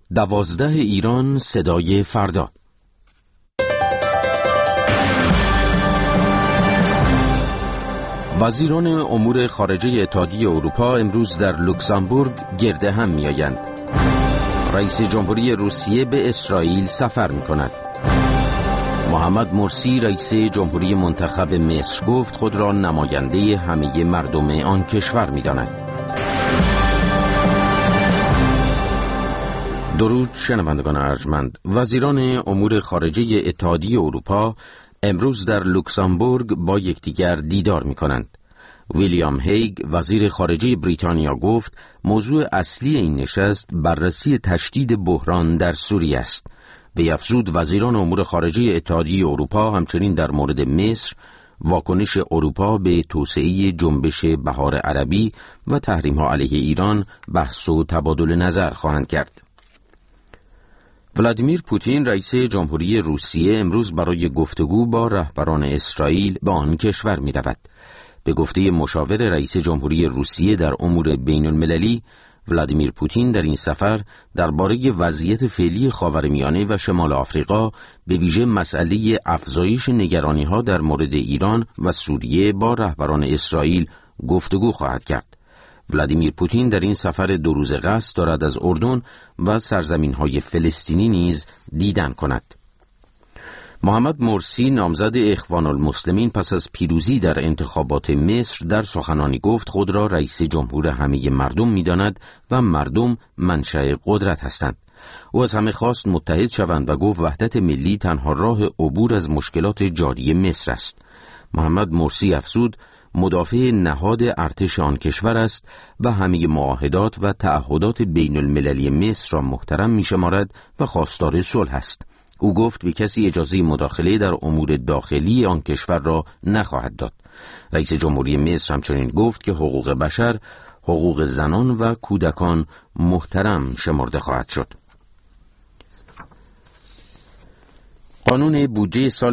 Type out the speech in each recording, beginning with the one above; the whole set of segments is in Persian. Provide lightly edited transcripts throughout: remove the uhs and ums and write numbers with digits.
12 ایران صدای فردا. وزیران امور خارجه اتحادیه اروپا امروز در لوکزامبورگ گرد هم می‌آیند. رئیس جمهوری روسیه به اسرائیل سفر می‌کند. محمد مرسی رئیس جمهوری منتخب مصر گفت خود را نماینده همه مردم آن کشور می‌داند. درود شنوندگان ارجمند. وزیران امور خارجه اتحادیه اروپا امروز در لوکزامبورگ با یکدیگر دیدار می‌کنند. ویلیام هیگ وزیر خارجه بریتانیا گفت موضوع اصلی این نشست بررسی تشدید بحران در سوریه است. وی افزود وزیران امور خارجه اتحادیه اروپا همچنین در مورد مصر، واکنش اروپا به توسعه جنبش بهار عربی و تحریم‌ها علیه ایران بحث و تبادل نظر خواهند کرد. ولادیمیر پوتین رئیس جمهوری روسیه امروز برای گفتگو با رهبران اسرائیل به آن کشور می رود. به گفته مشاور رئیس جمهوری روسیه در امور بین المللی، ولادیمیر پوتین در این سفر درباره وضعیت فعلی خاورمیانه و شمال آفریقا به ویژه مسئله افزایش نگرانی‌ها در مورد ایران و سوریه با رهبران اسرائیل گفتگو خواهد کرد. ولادیمیر پوتین در این سفر 2 روزه قصد دارد از اردن و سرزمین‌های فلسطینی نیز دیدن کند. محمد مرسی نامزد اخوان المسلمین پس از پیروزی در انتخابات مصر در سخنانی گفت خود را رئیس جمهور همه مردم می‌داند و مردم منشأ قدرت هستند. او از همه خواست متحد شوند و گفت وحدت ملی تنها راه عبور از مشکلات جاری مصر است. محمد مرسی افزود مدافع نهاد ارتش آن کشور است و همه معاهدات و تعهدات بین المللی مصر را محترم می‌شمارد و خواستار صلح است. او گفت به کسی اجازه مداخله در امور داخلی آن کشور را نخواهد داد. رئیس جمهوری مصر همچنین گفت که حقوق بشر، حقوق زنان و کودکان محترم شمرده خواهد شد. قانون بودجه سال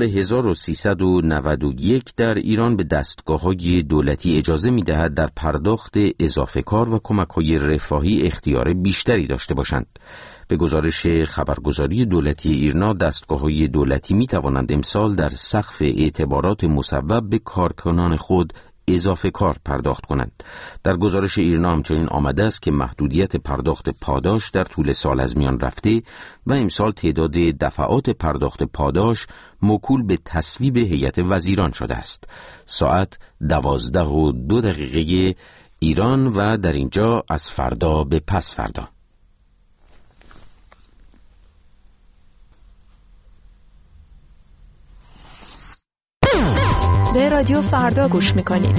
1391 در ایران به دستگاه‌های دولتی اجازه می‌دهد در پرداخت اضافه کار و کمک‌های رفاهی اختیار بیشتری داشته باشند. به گزارش خبرگزاری دولتی ایرنا، دستگاه‌های دولتی می‌توانند امسال در سقف اعتبارات مصوب به کارکنان خود اضافه کار پرداخت کنند. در گزارش ایرنا همچنین آمده است که محدودیت پرداخت پاداش در طول سال از میان رفته و امسال تعداد دفعات پرداخت پاداش موکول به تصویب هیئت وزیران شده است. ساعت 12:02 ایران و در اینجا از فردا به پس فردا. به رادیو فردا گوش میکنید.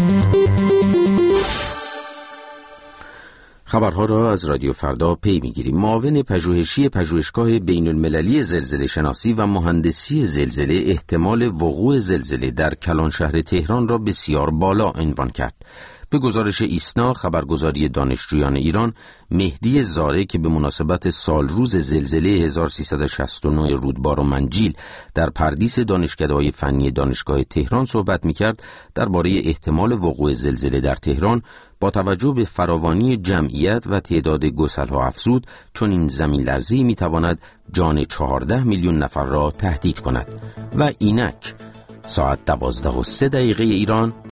خبرها را از رادیو فردا پی میگیریم. معاون پژوهشی پژوهشگاه بین المللی زلزله شناسی و مهندسی زلزله احتمال وقوع زلزله در کلان شهر تهران را بسیار بالا عنوان کرد. به گزارش ایسنا، خبرگزاری دانشجویان ایران، مهدی زاره که به مناسبت سالروز زلزله 1369 رودبار و منجیل در پردیس دانشکده‌های فنی دانشگاه تهران صحبت می‌کرد، درباره احتمال وقوع زلزله در تهران با توجه به فراوانی جمعیت و تعداد گسل‌ها افزود، چون این زمین لرزه‌ای می‌تواند جان 14 میلیون نفر را تهدید کند. و اینک ساعت 12:03 ایران